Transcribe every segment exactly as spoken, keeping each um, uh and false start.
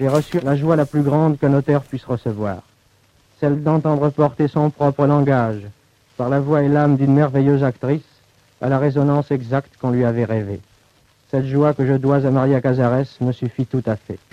j'ai reçu la joie la plus grande qu'un auteur puisse recevoir, celle d'entendre porter son propre langage, par la voix et l'âme d'une merveilleuse actrice, à la résonance exacte qu'on lui avait rêvée. Cette joie que je dois à Maria Cazares me suffit tout à fait.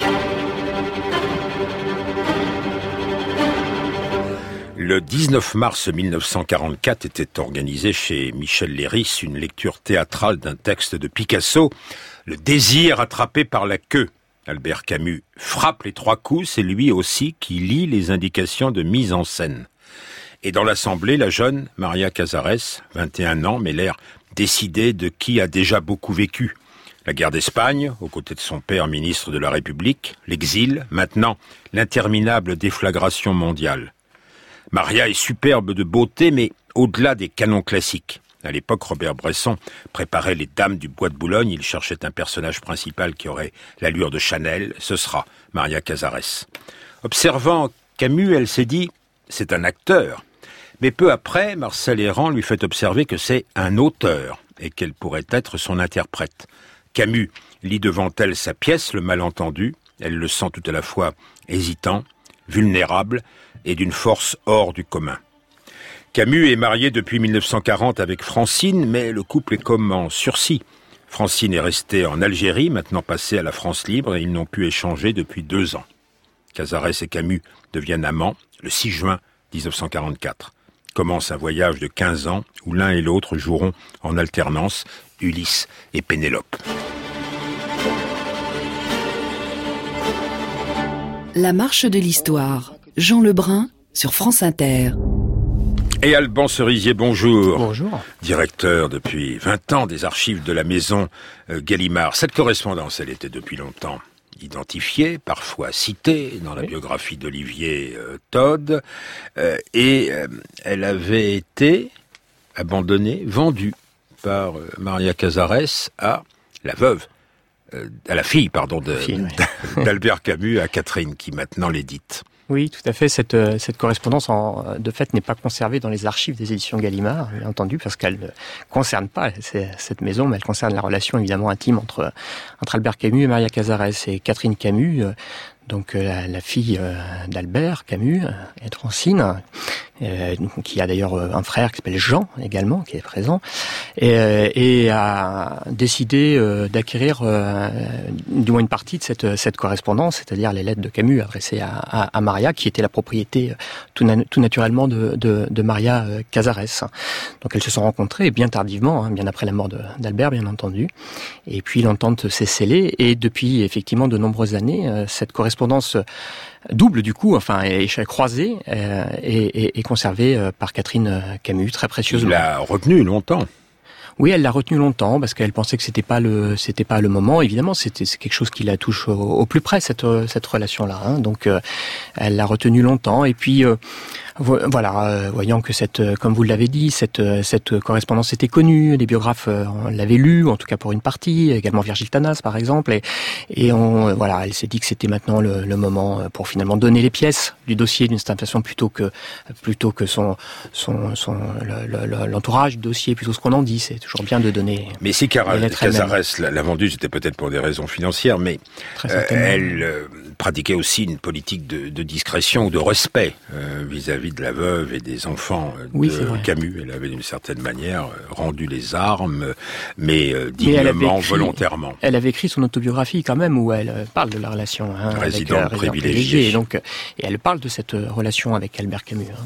Le dix-neuf mars mille neuf cent quarante-quatre était organisée chez Michel Léris une lecture théâtrale d'un texte de Picasso, Le désir attrapé par la queue. Albert Camus frappe les trois coups, c'est lui aussi qui lit les indications de mise en scène. Et dans l'assemblée, la jeune Maria Cazares, vingt et un ans, mais l'air décidé de qui a déjà beaucoup vécu. La guerre d'Espagne, aux côtés de son père ministre de la République, l'exil, maintenant l'interminable déflagration mondiale. Maria est superbe de beauté, mais au-delà des canons classiques. À l'époque, Robert Bresson préparait les Dames du Bois de Boulogne. Il cherchait un personnage principal qui aurait l'allure de Chanel. Ce sera Maria Cazares. Observant Camus, elle s'est dit « c'est un acteur ». Mais peu après, Marcel Hérand lui fait observer que c'est un auteur et qu'elle pourrait être son interprète. Camus lit devant elle sa pièce, Le Malentendu. Elle le sent tout à la fois hésitant, vulnérable et d'une force hors du commun. Camus est marié depuis mille neuf cent quarante avec Francine, mais le couple est comme en sursis. Francine est restée en Algérie, maintenant passée à la France libre, et ils n'ont pu échanger depuis deux ans. Cazares et Camus deviennent amants le six juin dix-neuf cent quarante-quatre. Commence un voyage de quinze ans où l'un et l'autre joueront en alternance Ulysse et Pénélope. La marche de l'histoire. Jean Lebrun sur France Inter. Et Alban Cerisier, bonjour. Bonjour. Directeur depuis vingt ans des archives de la maison euh, Gallimard. Cette correspondance, elle était depuis longtemps identifiée, parfois citée dans la oui. biographie d'Olivier euh, Todd, euh, et euh, elle avait été abandonnée, vendue par euh, Maria Cazares à la veuve, euh, à la fille, pardon, de, fille, oui. d'Albert Camus, à Catherine, qui maintenant l'édite. Oui, tout à fait. Cette, cette correspondance, en, de fait, n'est pas conservée dans les archives des éditions Gallimard, bien entendu, parce qu'elle ne concerne pas cette maison, mais elle concerne la relation évidemment intime entre, entre Albert Camus et Maria Cazares. Et Catherine Camus, donc la, la fille d'Albert Camus, et de Francine, euh, qui a d'ailleurs un frère qui s'appelle Jean également, qui est présent, et, et a décidé euh, d'acquérir euh, du moins une partie de cette, cette correspondance, c'est-à-dire les lettres de Camus adressées à, à, à Maria, qui était la propriété tout, na- tout naturellement de, de, de Maria Cazares. Donc elles se sont rencontrées bien tardivement, hein, bien après la mort de, d'Albert, bien entendu. Et puis l'entente s'est scellée, et depuis effectivement de nombreuses années, euh, cette correspondance double du coup, enfin, est croisée euh, et, et, et conservée euh, par Catherine Camus très précieusement. Il l'a retenue longtemps. Oui, elle l'a retenu longtemps parce qu'elle pensait que c'était pas le c'était pas le moment. Évidemment, c'était c'est quelque chose qui la touche au, au plus près cette cette relation-là. Hein. Donc, euh, elle l'a retenu longtemps. Et puis euh, voilà, euh, voyant que cette, comme vous l'avez dit, cette cette correspondance était connue, les biographes euh, l'avaient lue, en tout cas pour une partie, également Virgile Tanas par exemple. Et et on voilà, elle s'est dit que c'était maintenant le, le moment pour finalement donner les pièces du dossier d'une certaine façon plutôt que plutôt que son son son le, le, l'entourage du dossier, plutôt ce qu'on en dit. C'est toujours bien de donner. Mais si Cazares l'a vendue, c'était peut-être pour des raisons financières, mais euh, elle euh, pratiquait aussi une politique de, de discrétion ou de respect euh, vis-à-vis de la veuve et des enfants de oui, Camus. Elle avait d'une certaine manière rendu les armes, mais euh, dignement, mais écrit, volontairement. Elle avait écrit son autobiographie quand même, où elle parle de la relation hein, résident avec, euh, privilégié. privilégié. Et, donc, et elle parle de cette relation avec Albert Camus. Hein.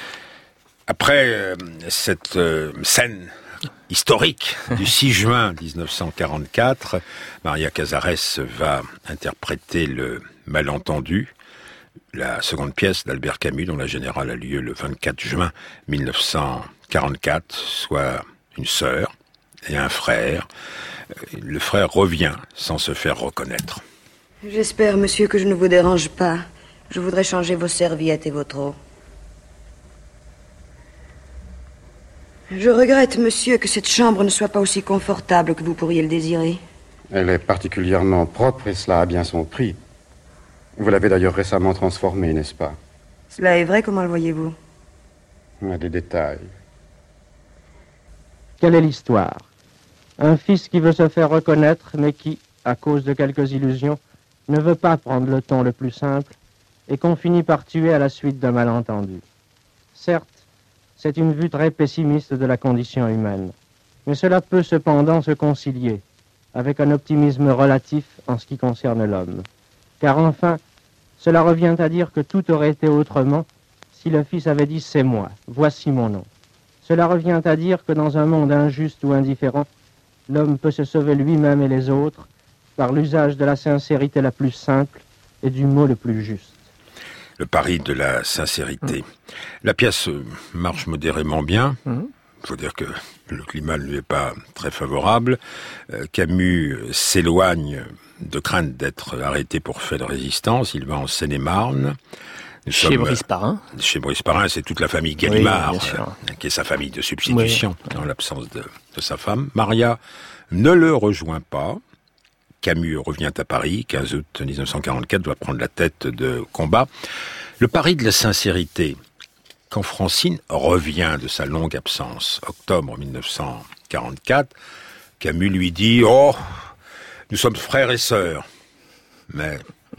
Après euh, cette euh, scène historique du six juin dix-neuf cent quarante-quatre, Maria Cazares va interpréter Le Malentendu, la seconde pièce d'Albert Camus, dont la générale a lieu le vingt-quatre juin mille neuf cent quarante-quatre, soit une sœur et un frère. Le frère revient sans se faire reconnaître. J'espère, monsieur, que je ne vous dérange pas. Je voudrais changer vos serviettes et vos draps. Je regrette, monsieur, que cette chambre ne soit pas aussi confortable que vous pourriez le désirer. Elle est particulièrement propre et cela a bien son prix. Vous l'avez d'ailleurs récemment transformée, n'est-ce pas? Cela est vrai, comment le voyez-vous? Il y a des détails. Quelle est l'histoire? Un fils qui veut se faire reconnaître, mais qui, à cause de quelques illusions, ne veut pas prendre le ton le plus simple et qu'on finit par tuer à la suite d'un malentendu. Certes, c'est une vue très pessimiste de la condition humaine, mais cela peut cependant se concilier avec un optimisme relatif en ce qui concerne l'homme. Car enfin, cela revient à dire que tout aurait été autrement si le Fils avait dit « c'est moi, voici mon nom ». Cela revient à dire que dans un monde injuste ou indifférent, l'homme peut se sauver lui-même et les autres par l'usage de la sincérité la plus simple et du mot le plus juste. Le pari de la sincérité. Mmh. La pièce marche modérément bien. Il mmh. faut dire que le climat ne lui est pas très favorable. Euh, Camus s'éloigne de crainte d'être arrêté pour fait de résistance. Il va en Seine-et-Marne. Nous chez sommes, Brice Parrain. Chez Brice Parrain, c'est toute la famille Gallimard, oui, euh, qui est sa famille de substitution, oui. en l'absence de, de sa femme. Maria ne le rejoint pas. Camus revient à Paris, quinze août dix-neuf cent quarante-quatre, doit prendre la tête de combat. Le pari de la sincérité. Quand Francine revient de sa longue absence, octobre dix-neuf cent quarante-quatre, Camus lui dit « Oh, nous sommes frères et sœurs. » Mais...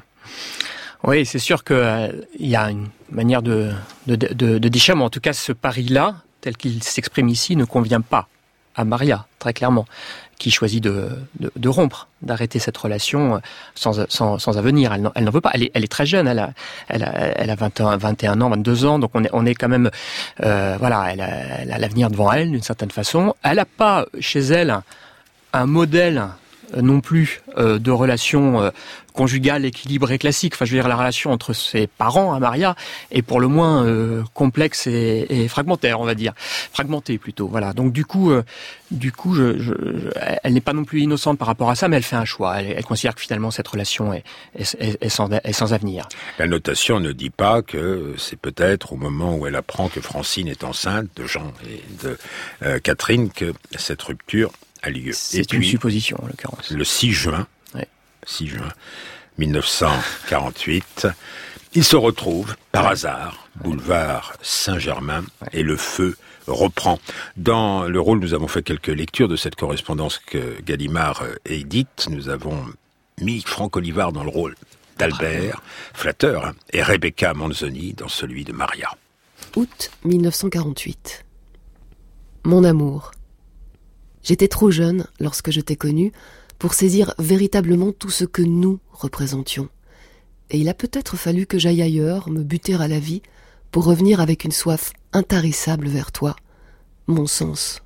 Oui, c'est sûr qu'il euh, y a une manière de, de, de, de dire, mais en tout cas, ce pari-là, tel qu'il s'exprime ici, ne convient pas à Maria, très clairement, qui choisit de, de, de rompre, d'arrêter cette relation sans, sans, sans avenir. Elle n'en, elle n'en veut pas. Elle est, elle est très jeune. Elle a, elle a, elle a vingt et un, vingt et un ans, vingt-deux ans. Donc on est, on est quand même, euh, voilà, elle a, elle a l'avenir devant elle d'une certaine façon. Elle n'a pas chez elle un, un modèle non plus euh, de relation euh, conjugale équilibrée classique. Enfin, je veux dire, la relation entre ses parents à Maria est pour le moins euh, complexe et, et fragmentaire, on va dire, fragmentée plutôt. Voilà. Donc du coup, euh, du coup, je, je, je, elle n'est pas non plus innocente par rapport à ça, mais elle fait un choix. Elle, elle considère que finalement cette relation est, est, est, est, sans, est sans avenir. La notation ne dit pas que c'est peut-être au moment où elle apprend que Francine est enceinte de Jean et de euh, Catherine que cette rupture a lieu. C'est et une puis, supposition, en l'occurrence. Le six juin, ouais. six juin dix-neuf cent quarante-huit, ils se retrouvent par hasard, boulevard Saint-Germain, ouais. et le feu reprend. Dans le rôle, nous avons fait quelques lectures de cette correspondance que Gallimard édite. Nous avons mis Franck Olivard dans le rôle d'Albert, flatteur, hein, et Rebecca Manzoni dans celui de Maria. Août dix-neuf cent quarante-huit. Mon amour. J'étais trop jeune, lorsque je t'ai connu, pour saisir véritablement tout ce que nous représentions. Et il a peut-être fallu que j'aille ailleurs, me buter à la vie, pour revenir avec une soif intarissable vers toi, mon sens.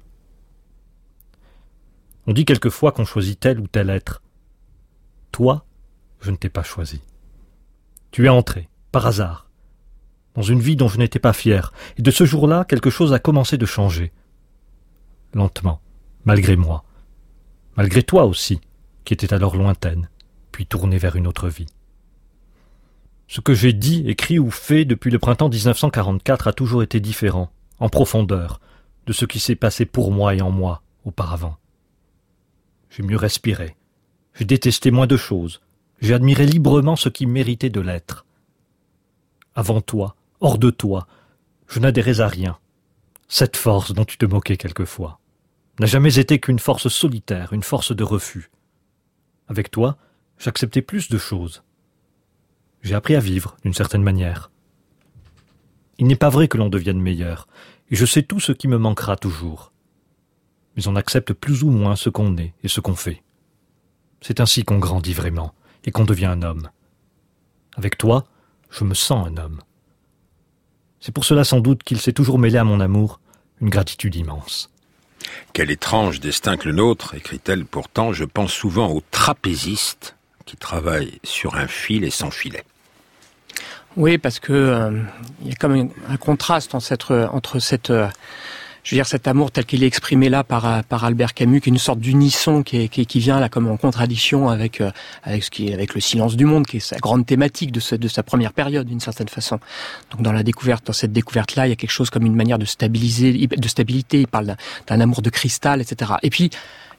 On dit quelquefois qu'on choisit tel ou tel être. Toi, je ne t'ai pas choisi. Tu es entré, par hasard, dans une vie dont je n'étais pas fier, et de ce jour-là, quelque chose a commencé de changer. Lentement. Malgré moi, malgré toi aussi, qui étais alors lointaine, puis tournée vers une autre vie. Ce que j'ai dit, écrit ou fait depuis le printemps dix-neuf cent quarante-quatre a toujours été différent, en profondeur, de ce qui s'est passé pour moi et en moi auparavant. J'ai mieux respiré, j'ai détesté moins de choses, j'ai admiré librement ce qui méritait de l'être. Avant toi, hors de toi, je n'adhérais à rien. Cette force dont tu te moquais quelquefois n'a jamais été qu'une force solitaire, une force de refus. Avec toi, j'acceptais plus de choses. J'ai appris à vivre, d'une certaine manière. Il n'est pas vrai que l'on devienne meilleur, et je sais tout ce qui me manquera toujours. Mais on accepte plus ou moins ce qu'on est et ce qu'on fait. C'est ainsi qu'on grandit vraiment, et qu'on devient un homme. Avec toi, je me sens un homme. C'est pour cela sans doute qu'il s'est toujours mêlé à mon amour une gratitude immense. Quel étrange destin que le nôtre, écrit-elle pourtant, je pense souvent aux trapézistes qui travaillent sur un fil et sans filet. Oui, parce que euh, il y a comme un, un contraste entre cette, entre cette euh, je veux dire, cet amour tel qu'il est exprimé là par, par Albert Camus, qui est une sorte d'unisson qui, est, qui, qui vient là comme en contradiction avec, euh, avec, ce qui est, avec le silence du monde, qui est sa grande thématique de, ce, de sa première période, d'une certaine façon. Donc dans la découverte, dans cette découverte-là, il y a quelque chose comme une manière de stabiliser, de stabilité. Il parle d'un, d'un amour de cristal, et cetera. Et puis,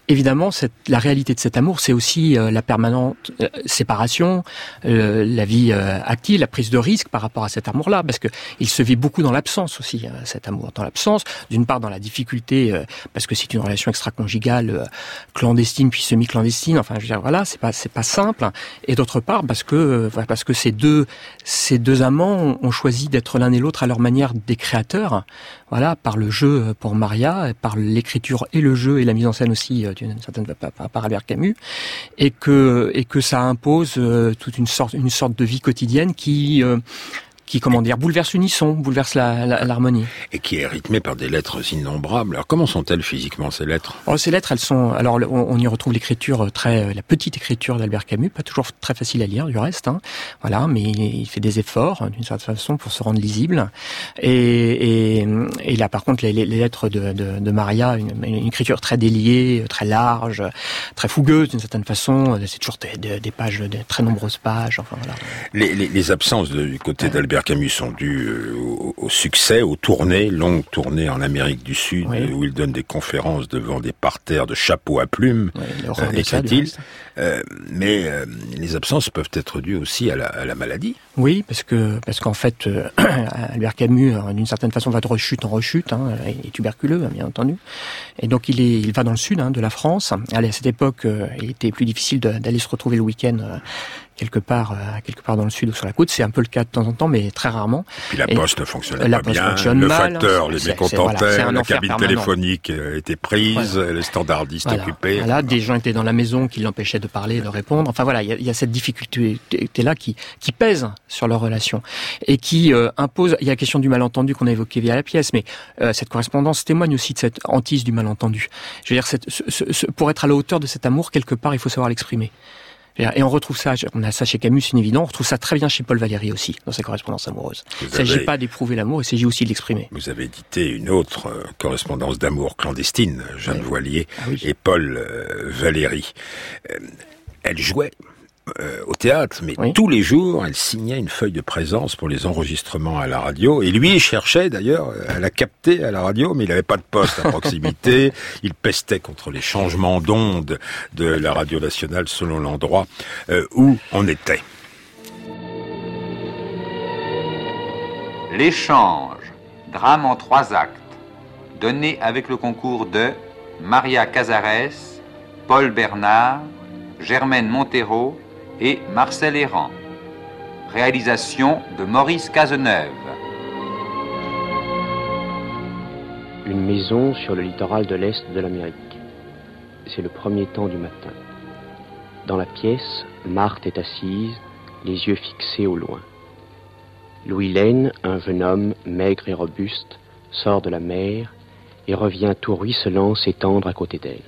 évidemment, cette, la réalité de cet amour, c'est aussi euh, la permanente euh, séparation, euh, la vie euh, active, la prise de risque par rapport à cet amour-là, parce que il se vit beaucoup dans l'absence aussi, euh, cet amour, dans l'absence, d'une part dans la difficulté, euh, parce que c'est une relation extra-conjugale euh, clandestine puis semi-clandestine, enfin, je veux dire, voilà, c'est pas c'est pas simple, et d'autre part parce que euh, parce que ces deux ces deux amants ont choisi d'être l'un et l'autre à leur manière des créateurs, voilà, par le jeu pour Maria, par l'écriture et le jeu et la mise en scène aussi d'une certaine par, par Albert Camus, et que et que ça impose euh, toute une sorte une sorte de vie quotidienne qui euh, qui, comment dire, bouleverse l'unisson, bouleverse la, la, l'harmonie. Et qui est rythmée par des lettres innombrables. Alors, comment sont-elles physiquement, ces lettres? Oh, ces lettres, elles sont, alors, on, on y retrouve l'écriture très, la petite écriture d'Albert Camus, pas toujours très facile à lire, du reste, hein. Voilà, mais il fait des efforts, d'une certaine façon, pour se rendre lisible. Et, et, et là, par contre, les, les lettres de, de, de Maria, une, une écriture très déliée, très large, très fougueuse, d'une certaine façon. C'est toujours des, des, des pages, des très nombreuses pages, enfin, voilà. Les, les, les absences de, du côté ouais. d'Albert Camus sont dues euh, au, au succès, aux tournées, longues tournées en Amérique du Sud, oui. où il donne des conférences devant des parterres de chapeaux à plumes, oui, euh, écrit-il. Euh, mais euh, les absences peuvent être dues aussi à la, à la maladie. Oui, parce que parce qu'en fait, euh, Albert Camus, d'une certaine façon, va de rechute en rechute, hein, il est tuberculeux, bien entendu, et donc il est, il va dans le sud hein, de la France. Allez, à cette époque, euh, il était plus difficile de, d'aller se retrouver le week-end. Euh, quelque part, euh, quelque part dans le sud ou sur la côte. C'est un peu le cas de temps en temps, mais très rarement. Et puis la poste et ne fonctionnait la pas poste bien, fonctionne le mal, facteur les mécontentait, voilà, la cabine permanent. téléphonique était prise, voilà. les standardistes voilà. occupés. Voilà, des gens étaient dans la maison qui l'empêchaient de parler, de répondre. Enfin voilà, il y, y a cette difficulté-là qui, qui pèse sur leur relation et qui euh, impose. Il y a la question du malentendu qu'on a évoqué via la pièce, mais euh, cette correspondance témoigne aussi de cette hantise du malentendu. Je veux dire, cette, ce, ce, pour être à la hauteur de cet amour, quelque part, il faut savoir l'exprimer. Et on retrouve ça, on a ça chez Camus, c'est évident, on retrouve ça très bien chez Paul Valéry aussi, dans ses correspondances amoureuses. Vous il ne s'agit avez... pas d'éprouver l'amour, il s'agit aussi de l'exprimer. Vous avez édité une autre euh, correspondance d'amour clandestine, Jeanne oui. Voilier ah, oui. et Paul euh, Valéry. Euh, elle jouait euh, au théâtre, mais oui. tous les jours, elle signait une feuille de présence pour les enregistrements à la radio. Et lui, il cherchait d'ailleurs à la capter à la radio, mais il n'avait pas de poste à proximité. Il pestait contre les changements d'onde de la radio nationale selon l'endroit euh, où on était. L'échange, drame en trois actes, donné avec le concours de Maria Cazares, Paul Bernard, Germaine Montero et Marcel Errand. Réalisation de Maurice Cazeneuve. Une maison sur le littoral de l'Est de l'Amérique. C'est le premier temps du matin. Dans la pièce, Marthe est assise, les yeux fixés au loin. Louis Lane, un jeune homme maigre et robuste, sort de la mer et revient tout ruisselant s'étendre à côté d'elle.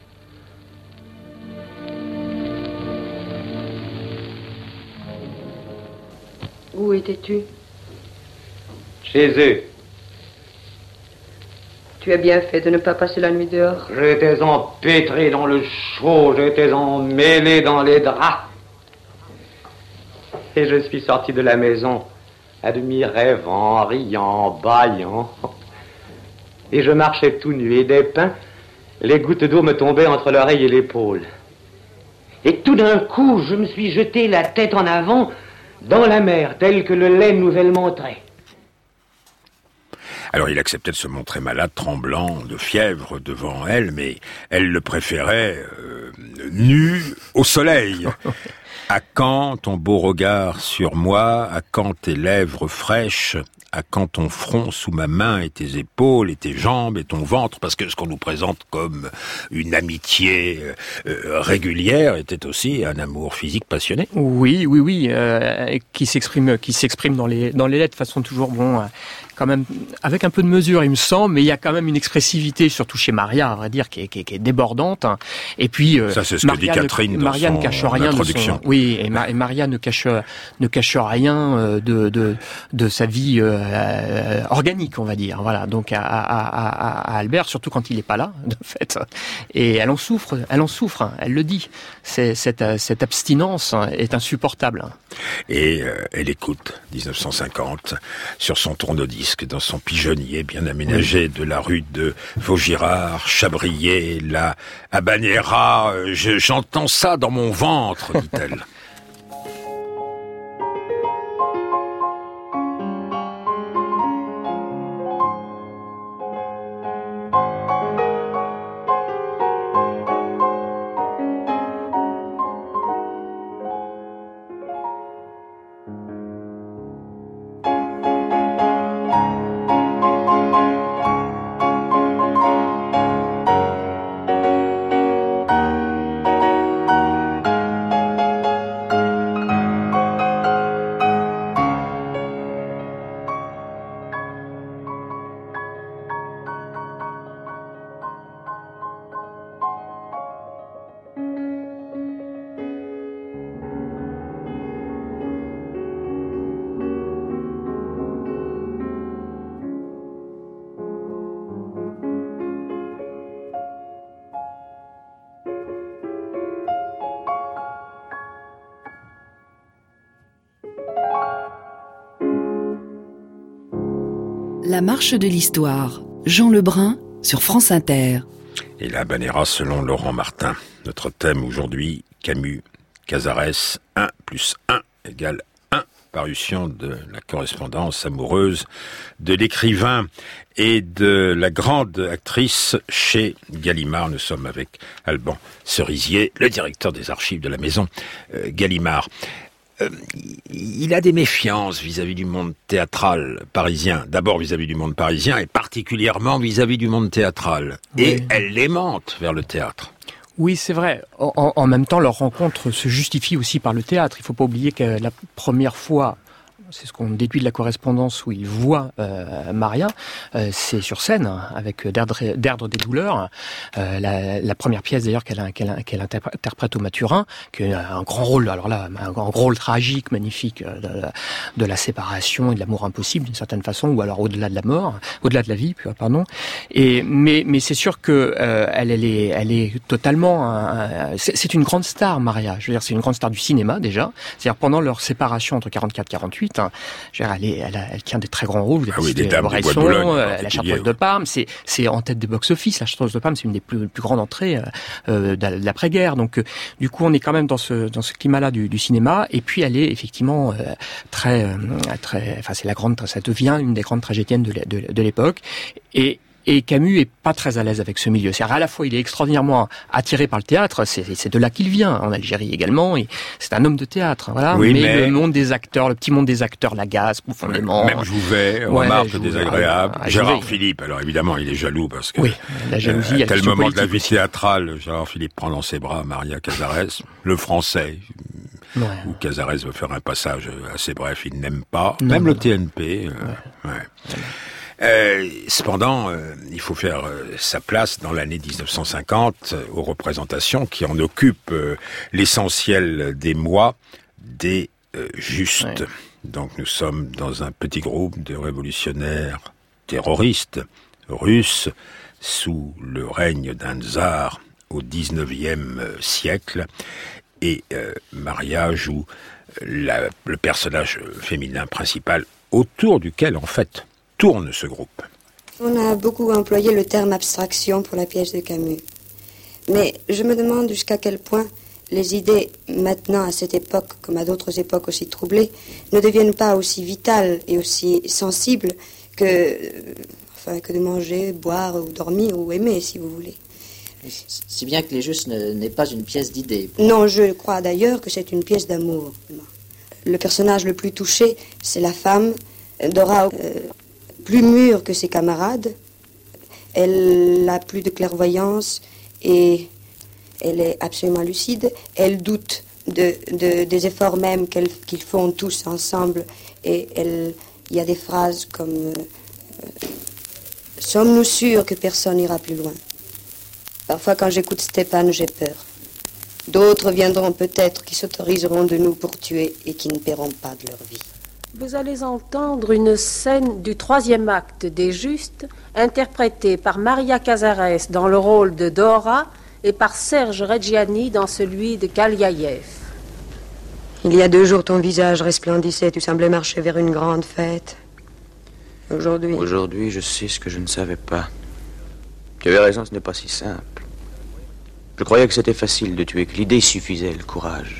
Où étais-tu? Chez eux. Tu as bien fait de ne pas passer la nuit dehors. J'étais empêtré dans le chaud, j'étais emmêlé dans les draps. Et je suis sorti de la maison, à demi rêvant, riant, bâillant. Et je marchais tout nu et dépeint, les gouttes d'eau me tombaient entre l'oreille et l'épaule. Et tout d'un coup, je me suis jeté la tête en avant dans la mer, telle que le lait nouvellement trait. Alors il acceptait de se montrer malade, tremblant, de fièvre devant elle, mais elle le préférait euh, nu au soleil. À quand ton beau regard sur moi, à quand tes lèvres fraîches, à quand ton front sous ma main et tes épaules et tes jambes et ton ventre, parce que ce qu'on nous présente comme une amitié euh, régulière était aussi un amour physique passionné. Oui, oui, oui, euh, qui s'exprime, qui s'exprime dans les dans les lettres de façon toujours bon. Euh, quand même avec un peu de mesure, il me semble, mais il y a quand même une expressivité, surtout chez Maria, à vrai dire, qui est, qui est, qui est débordante. Et puis euh, ça, c'est ce Maria que dit Catherine ne, dans Maria son ne cache rien introduction. De son, oui, et, Ma, et Maria ne cache ne cache rien de de de sa vie euh, organique, on va dire. Voilà, donc à, à, à, à Albert, surtout quand il n'est pas là, de fait. Et elle en souffre, elle en souffre. Elle le dit. C'est, cette cette abstinence est insupportable. Et euh, elle écoute dix-neuf cent cinquante sur son tourne-disque. disques dans son pigeonnier bien aménagé de la rue de Vaugirard, Chabrier, la Habanera. Je, j'entends ça dans mon ventre, dit-elle. La marche de l'histoire, Jean Lebrun sur France Inter. Et la Habanera selon Laurent Martin. Notre thème aujourd'hui, Camus, Casares, un plus un égale un. Parution de la correspondance amoureuse de l'écrivain et de la grande actrice chez Gallimard. Nous sommes avec Alban Cerisier, le directeur des archives de la maison euh, Gallimard. Euh, il a des méfiances vis-à-vis du monde théâtral parisien. D'abord vis-à-vis du monde parisien et particulièrement vis-à-vis du monde théâtral. Oui. Et elle l'aimante vers le théâtre. Oui, c'est vrai. En, en même temps, leur rencontre se justifie aussi par le théâtre. Il ne faut pas oublier que la première fois, c'est ce qu'on déduit de la correspondance où il voit euh, Maria, euh, c'est sur scène, avec D'Erdre, D'Erdre des douleurs, euh, la, la première pièce d'ailleurs qu'elle, qu'elle, qu'elle interprète au Maturin, qui a un grand rôle, alors là, un grand rôle tragique, magnifique, de, de la séparation et de l'amour impossible d'une certaine façon, ou alors au-delà de la mort, au-delà de la vie, pardon. Et mais mais c'est sûr que euh, elle, elle est elle est totalement, un, un, c'est, c'est une grande star, Maria. Je veux dire, c'est une grande star du cinéma déjà. C'est-à-dire pendant leur séparation entre quarante-quatre quarante-huit. Elle, est, elle, a, elle tient des très grands rôles. Vous ah oui, des dames du Bois de Boulogne, la Chartreuse de Parme, c'est, c'est en tête des box-office. La Chartreuse de Parme, c'est une des plus, plus grandes entrées euh, de l'après-guerre. Donc, euh, du coup, on est quand même dans ce dans ce climat-là du, du cinéma. Et puis, elle est effectivement euh, très, euh, très. Enfin, c'est la grande. Ça devient une des grandes tragédiennes de, de, de l'époque. Et Et Camus est pas très à l'aise avec ce milieu. C'est-à-dire à la fois il est extraordinairement attiré par le théâtre, c'est, c'est de là qu'il vient, en Algérie également, et c'est un homme de théâtre, voilà. Oui, mais, mais le monde des acteurs, le petit monde des acteurs l'agace profondément. Même Jouvet, ouais, remarque Jouvet, désagréable. Ah, Gérard Jouvet. Philippe, alors évidemment il est jaloux parce que oui, la jalousie, euh, à tel moment de la vie aussi. théâtrale, Gérard Philippe prend dans ses bras Maria Casares, le français. Ouais. Où Casares veut faire un passage assez bref, il n'aime pas. Non, Même non. le T N P. Euh, ouais. Ouais. Euh, cependant, euh, il faut faire euh, sa place dans l'année dix-neuf cent cinquante euh, aux représentations qui en occupent euh, l'essentiel des mois des euh, justes. Ouais. Donc nous sommes dans un petit groupe de révolutionnaires terroristes russes sous le règne d'un tsar au dix-neuvième siècle. Et euh, Maria joue la, le personnage féminin principal autour duquel, en fait, tourne ce groupe. On a beaucoup employé le terme abstraction pour la pièce de Camus. Mais je me demande jusqu'à quel point les idées, maintenant à cette époque, comme à d'autres époques aussi troublées, ne deviennent pas aussi vitales et aussi sensibles que, enfin, que de manger, boire ou dormir ou aimer, si vous voulez. Si bien que Les Justes n'est pas une pièce d'idées. Non, je crois d'ailleurs que c'est une pièce d'amour. Le personnage le plus touché, c'est la femme, Dora, euh, plus mûre que ses camarades. Elle a plus de clairvoyance et elle est absolument lucide. Elle doute de, de, des efforts même qu'elle, qu'ils font tous ensemble. Et elle, il y a des phrases comme euh, « Sommes-nous sûrs que personne n'ira plus loin ?» Parfois, quand j'écoute Stéphane, j'ai peur. D'autres viendront peut-être qui s'autoriseront de nous pour tuer et qui ne paieront pas de leur vie. Vous allez entendre une scène du troisième acte des Justes, interprétée par Maria Casares dans le rôle de Dora et par Serge Reggiani dans celui de Kaliaïev. Il y a deux jours, ton visage resplendissait, tu semblais marcher vers une grande fête. Aujourd'hui. Aujourd'hui, je sais ce que je ne savais pas. Tu avais raison, ce n'est pas si simple. Je croyais que c'était facile de tuer, que l'idée suffisait, le courage.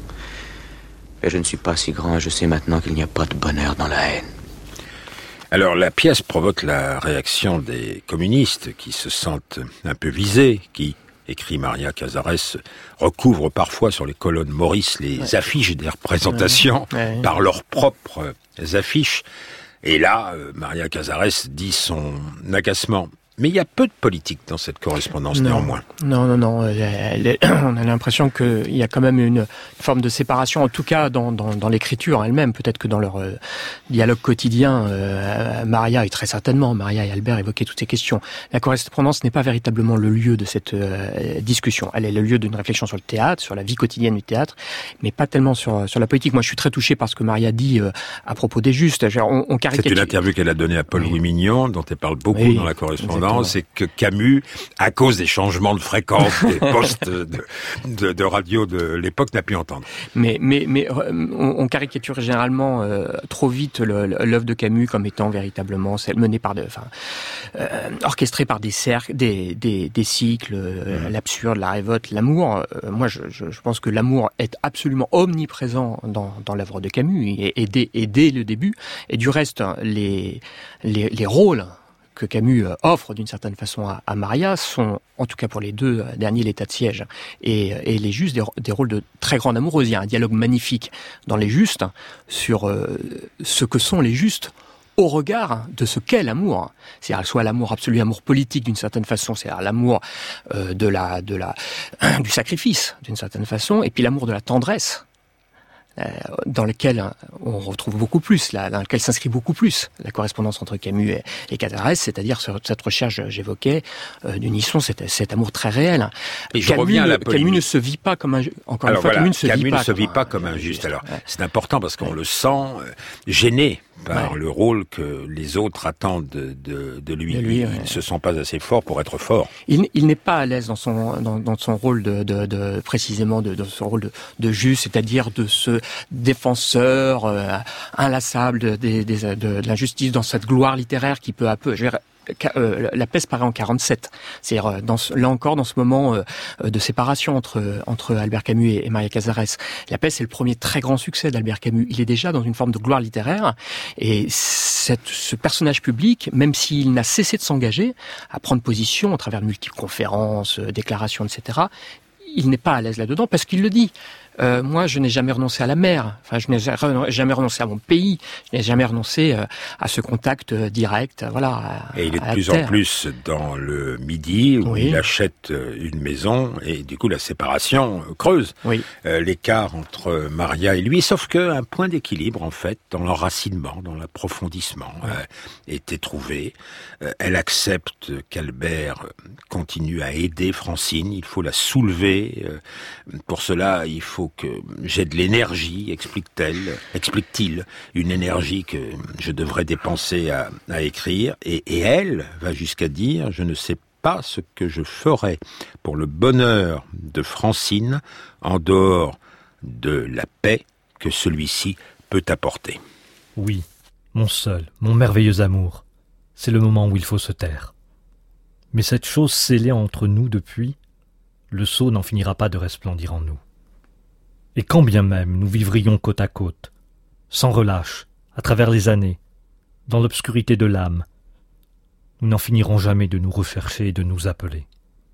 Mais je ne suis pas si grand et je sais maintenant qu'il n'y a pas de bonheur dans la haine. Alors la pièce provoque la réaction des communistes qui se sentent un peu visés, qui, écrit Maria Cazares, recouvrent parfois sur les colonnes Maurice les ouais. affiches des représentations ouais. Ouais. par leurs propres affiches. Et là, euh, Maria Cazares dit son agacement. Mais il y a peu de politique dans cette correspondance, non, néanmoins. Non, non, non. Elle est, on a l'impression qu'il y a quand même une forme de séparation, en tout cas dans, dans, dans l'écriture elle-même. Peut-être que dans leur euh, dialogue quotidien, euh, Maria, et très certainement, Maria et Albert évoquaient toutes ces questions. La correspondance n'est pas véritablement le lieu de cette euh, discussion. Elle est le lieu d'une réflexion sur le théâtre, sur la vie quotidienne du théâtre, mais pas tellement sur, sur la politique. Moi, je suis très touché par ce que Maria dit euh, à propos des Justes. Genre, on, on caricature... C'est une interview qu'elle a donnée à Paul-Louis oui. Mignon, dont elle parle beaucoup oui, dans la correspondance. C'est que Camus, à cause des changements de fréquence des postes de, de, de radio de l'époque, n'a pu entendre. Mais, mais, mais on, on caricature généralement euh, trop vite le, l'œuvre de Camus comme étant véritablement celle menée par, de, enfin, euh, orchestrée par des cercles, des, des, des cycles, euh, mmh. l'absurde, la révolte, l'amour. Euh, moi, je, je, je pense que l'amour est absolument omniprésent dans, dans l'œuvre de Camus et, et, dès, et dès le début. Et du reste, les, les, les rôles que Camus offre d'une certaine façon à, à Maria sont, en tout cas pour les deux derniers, l'état de siège et, et les Justes, des, des rôles de très grande amoureuse. Il y a un dialogue magnifique dans les Justes sur euh, ce que sont les Justes au regard de ce qu'est l'amour. C'est-à-dire soit l'amour absolu, l'amour politique d'une certaine façon, c'est-à-dire l'amour euh, de la, de la, du sacrifice d'une certaine façon, et puis l'amour de la tendresse, dans lequel on retrouve beaucoup plus, là, dans lequel s'inscrit beaucoup plus la correspondance entre Camus et, et Cazares, c'est-à-dire cette recherche, j'évoquais, euh, d'unisson, cet, cet amour très réel. Et je Camus, reviens à la Camus ne se vit pas comme un, encore Alors une fois, voilà, Camus ne se Camus vit pas, ne se comme, vit pas un, comme un juste. Alors, ouais. c'est important parce qu'on ouais. le sent euh, gêné par ouais. le rôle que les autres attendent de, de, de lui. De lui il ouais. ne se sent pas assez fort pour être fort. Il, il n'est pas à l'aise dans son, dans, dans son rôle de, de, de précisément de, de son rôle de, de juste, c'est-à-dire de ce défenseur euh, inlassable de, de, de, de, de l'injustice, dans cette gloire littéraire qui peu à peu, je veux dire, Euh, la peste paraît en quarante-sept. C'est-à-dire, dans ce, là encore, dans ce moment euh, de séparation entre entre Albert Camus et, et Maria Cazares. La peste, c'est le premier très grand succès d'Albert Camus. Il est déjà dans une forme de gloire littéraire. Et cette, ce personnage public, même s'il n'a cessé de s'engager à prendre position à travers de multiples conférences, euh, déclarations, et cetera, il n'est pas à l'aise là-dedans parce qu'il le dit. Euh, moi, je n'ai jamais renoncé à la mer. Enfin, je n'ai jamais renoncé à mon pays. Je n'ai jamais renoncé euh, à ce contact euh, direct. Voilà. À, et il est de à plus terre. en plus dans le Midi où oui. il achète une maison et du coup la séparation creuse oui. euh, l'écart entre Maria et lui. Sauf que un point d'équilibre en fait dans l'enracinement, dans l'approfondissement oui. euh, était trouvé. Euh, elle accepte qu'Albert continue à aider Francine. Il faut la soulever. Euh, pour cela, il faut que j'ai de l'énergie, explique-t-elle, explique-t-il, une énergie que je devrais dépenser à, à écrire. Et, et elle va jusqu'à dire, je ne sais pas ce que je ferais pour le bonheur de Francine en dehors de la paix que celui-ci peut apporter. Oui, mon seul, mon merveilleux amour, c'est le moment où il faut se taire. Mais cette chose scellée entre nous depuis, le sceau n'en finira pas de resplendir en nous. Et quand bien même nous vivrions côte à côte, sans relâche, à travers les années, dans l'obscurité de l'âme, nous n'en finirons jamais de nous rechercher et de nous appeler.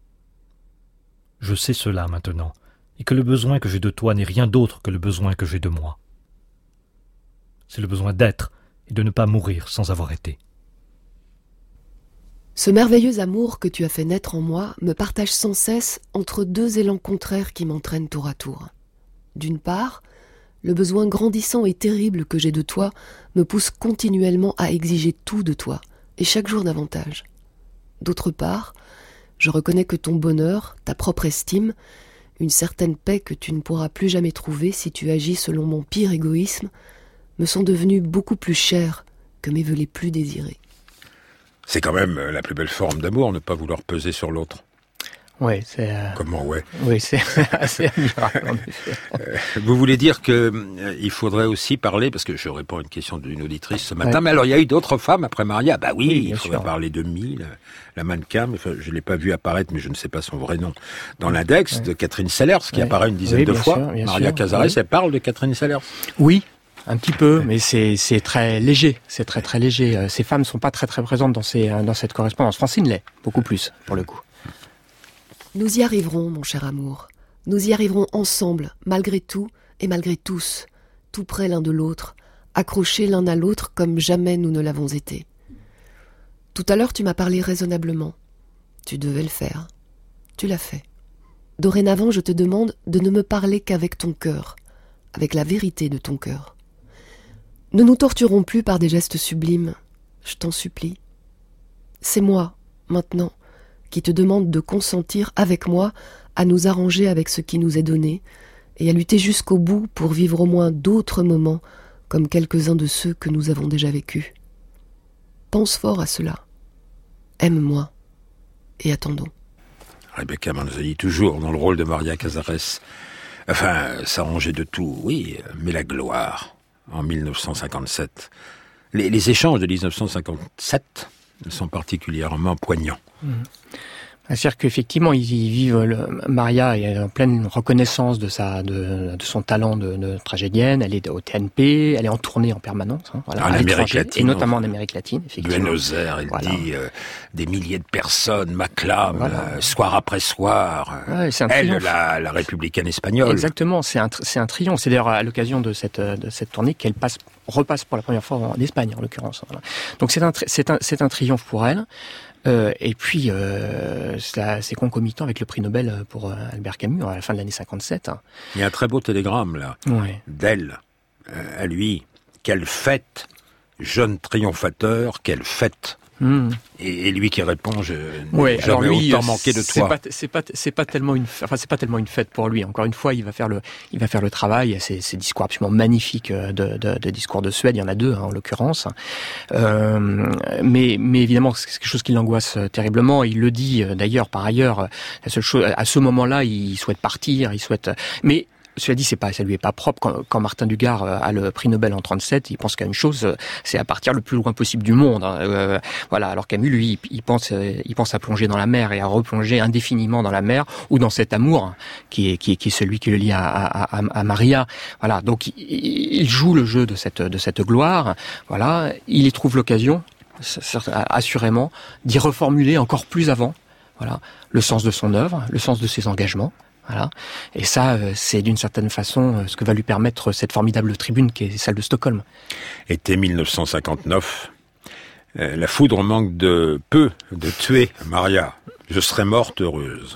Je sais cela maintenant, et que le besoin que j'ai de toi n'est rien d'autre que le besoin que j'ai de moi. C'est le besoin d'être et de ne pas mourir sans avoir été. Ce merveilleux amour que tu as fait naître en moi me partage sans cesse entre deux élans contraires qui m'entraînent tour à tour. D'une part, le besoin grandissant et terrible que j'ai de toi me pousse continuellement à exiger tout de toi, et chaque jour davantage. D'autre part, je reconnais que ton bonheur, ta propre estime, une certaine paix que tu ne pourras plus jamais trouver si tu agis selon mon pire égoïsme, me sont devenus beaucoup plus chers que mes vœux les plus désirés. C'est quand même la plus belle forme d'amour, ne pas vouloir peser sur l'autre. Oui, c'est... Euh... Comment, ouais? Oui, c'est assez admirable, en effet. Euh, vous voulez dire que euh, il faudrait aussi parler, parce que je réponds à une question d'une auditrice ce matin, ouais. Mais alors il y a eu d'autres femmes après Maria? Bah oui, oui il faudrait sûr. parler de Mille, la mannequin, mais je l'ai pas vue apparaître, mais je ne sais pas son vrai nom, dans l'index ouais. de Catherine Sellers, qui ouais. apparaît une dizaine oui, de fois. Sûr, Maria Cazares, oui. elle parle de Catherine Sellers. Oui. Un petit peu, mais c'est c'est très léger, c'est très très léger. Ces femmes sont pas très très présentes dans ces dans cette correspondance. Francine l'est, beaucoup plus pour le coup. Nous y arriverons, mon cher amour. Nous y arriverons ensemble, malgré tout et malgré tous, tout près l'un de l'autre, accrochés l'un à l'autre comme jamais nous ne l'avons été. Tout à l'heure, tu m'as parlé raisonnablement. Tu devais le faire. Tu l'as fait. Dorénavant, je te demande de ne me parler qu'avec ton cœur, avec la vérité de ton cœur. Ne nous torturons plus par des gestes sublimes, je t'en supplie. C'est moi, maintenant, qui te demande de consentir avec moi à nous arranger avec ce qui nous est donné et à lutter jusqu'au bout pour vivre au moins d'autres moments comme quelques-uns de ceux que nous avons déjà vécus. Pense fort à cela. Aime-moi et attendons. Rebecca Manzoni, toujours dans le rôle de Maria Cazares. Enfin, s'arranger de tout, oui, mais la gloire, en mille neuf cent cinquante-sept. Les, les échanges de mille neuf cent cinquante-sept sont particulièrement poignants. Mmh. C'est-à-dire qu'effectivement, ils y vivent. Le, Maria est en pleine reconnaissance de sa, de, de son talent de, de tragédienne. Elle est au T N P, elle est en tournée en permanence, hein, voilà, en Amérique latine, et notamment en Amérique latine. Effectivement. Buenos Aires, elle voilà. dit euh, des milliers de personnes m'acclament voilà. euh, soir après soir. Ouais, c'est un elle, la, la républicaine espagnole. Exactement, c'est un, c'est un triomphe. C'est d'ailleurs à l'occasion de cette, de cette tournée qu'elle passe, repasse pour la première fois en Espagne, en l'occurrence. Voilà. Donc c'est un, c'est un, c'est un triomphe pour elle. Euh, et puis, euh, c'est concomitant avec le prix Nobel pour euh, Albert Camus à la fin de l'année cinquante-sept. Il y a un très beau télégramme, là, ouais. d'elle, euh, à lui. Quelle fête, jeune triomphateur, quelle fête. Mmh. Et, et lui qui répond, je n'ai ouais, jamais lui, autant manqué de toi. Pas, c'est pas, c'est pas tellement une, enfin c'est pas tellement une fête pour lui. Encore une fois, il va faire le, il va faire le travail. Ces, ces discours absolument magnifiques de, de, de discours de Suède, il y en a deux hein, en l'occurrence. Euh, mais, mais évidemment, c'est quelque chose qui l'angoisse terriblement. Il le dit d'ailleurs par ailleurs. La seule chose, à ce moment-là, il souhaite partir, il souhaite, mais cela dit, c'est pas, ça lui est pas propre. Quand, quand Martin Dugard a le prix Nobel en trente-sept, il pense qu'à une chose, c'est à partir le plus loin possible du monde. Hein. Euh, voilà. Alors Camus, lui, il pense, il pense à plonger dans la mer et à replonger indéfiniment dans la mer ou dans cet amour qui est, qui est, qui est celui qui le lie à, à, à, à Maria. Voilà. Donc, il, il joue le jeu de cette, de cette gloire. Voilà. Il y trouve l'occasion, assurément, d'y reformuler encore plus avant. Voilà. Le sens de son œuvre, le sens de ses engagements. Voilà. Et ça, c'est d'une certaine façon ce que va lui permettre cette formidable tribune qui est celle de Stockholm. Été mille neuf cent cinquante-neuf, euh, la foudre manque de peu de tuer Maria. Je serais morte heureuse.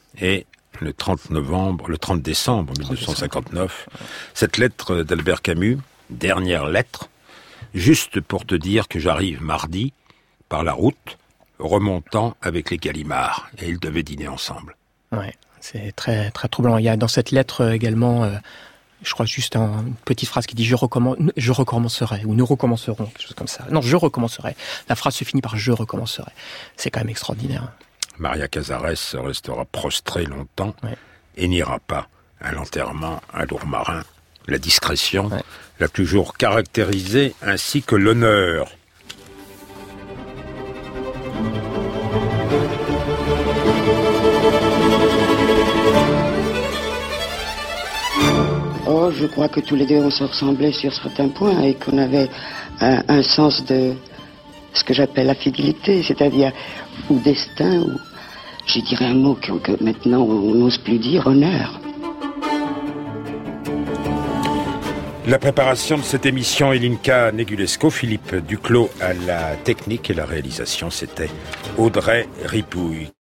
Et le trente novembre, le trente décembre mille neuf cent cinquante-neuf, cette lettre d'Albert Camus, dernière lettre, juste pour te dire que j'arrive mardi par la route, remontant avec les Gallimard. Et ils devaient dîner ensemble. Ouais. C'est très très troublant. Il y a dans cette lettre également, euh, je crois juste un, une petite phrase qui dit je recommence, je recommencerai ou nous recommencerons, quelque chose comme ça. Non, je recommencerai. La phrase se finit par je recommencerai. C'est quand même extraordinaire. Maria Cazares restera prostrée longtemps ouais. et n'ira pas à l'enterrement à Lourmarin. La discrétion ouais. l'a toujours caractérisée ainsi que l'honneur. Oh, je crois que tous les deux on se ressemblait sur certains points et qu'on avait un, un sens de ce que j'appelle la fidélité, c'est-à-dire ou destin, ou je dirais un mot que, que maintenant on n'ose plus dire, honneur. La préparation de cette émission, Elinka Negulesco, Philippe Duclos à la technique et la réalisation, c'était Audrey Ripouille.